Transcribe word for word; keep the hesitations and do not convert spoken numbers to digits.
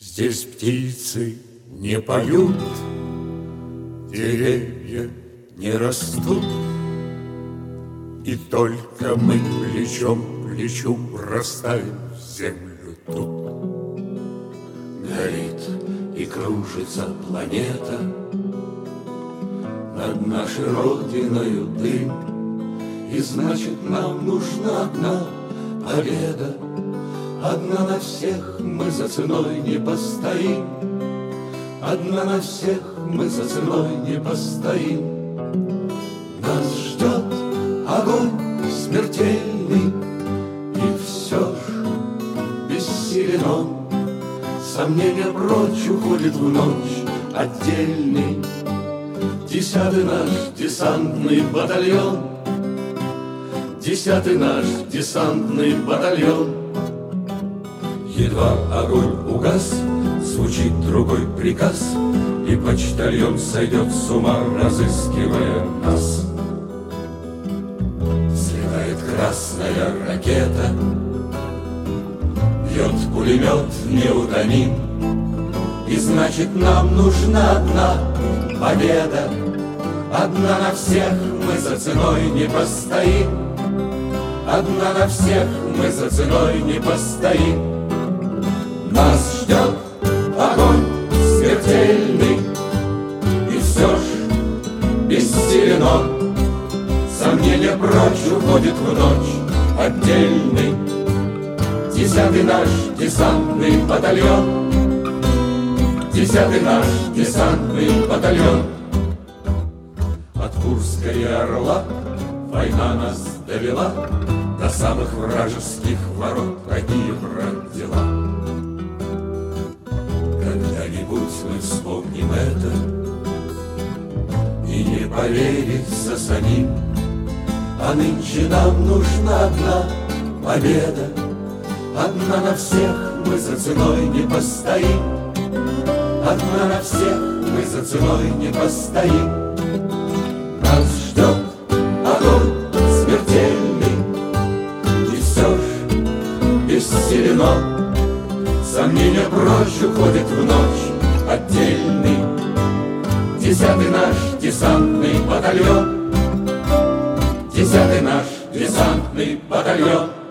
Здесь птицы не поют, деревья не растут, и только мы плечом к плечу растаем в землю тут. Горит и кружится планета, над нашей родиною дым, и значит нам нужна одна победа. Одна на всех мы за ценой не постоим, одна на всех мы за ценой не постоим. Нас ждет огонь смертельный, и все ж бессилен он. Сомнения прочь уходит в ночь отдельный десятый наш десантный батальон, десятый наш десантный батальон. Едва огонь угас, звучит другой приказ, и почтальон сойдет с ума, разыскивая нас. Взлетает красная ракета, бьет пулемет неутомим, и значит нам нужна одна победа. Одна на всех мы за ценой не постоим, одна на всех мы за ценой не постоим. Нас ждет огонь смертельный, и все ж бессилен он. Сомнения прочь уходит в ночь отдельный десятый наш десантный батальон, десятый наш десантный батальон. От Курска и Орла война нас довела, до самых вражеских ворот такие, брат, дела. Когда-нибудь мы вспомним это и не поверится самим, а нынче нам нужна одна победа. Одна на всех мы за ценой не постоим, одна на всех мы за ценой не постоим. Нас ждет огонь смертельный, и все ж бессилен он. Сомнения прочь уходит в ночь отдельный десятый наш десантный батальон, десятый наш десантный батальон.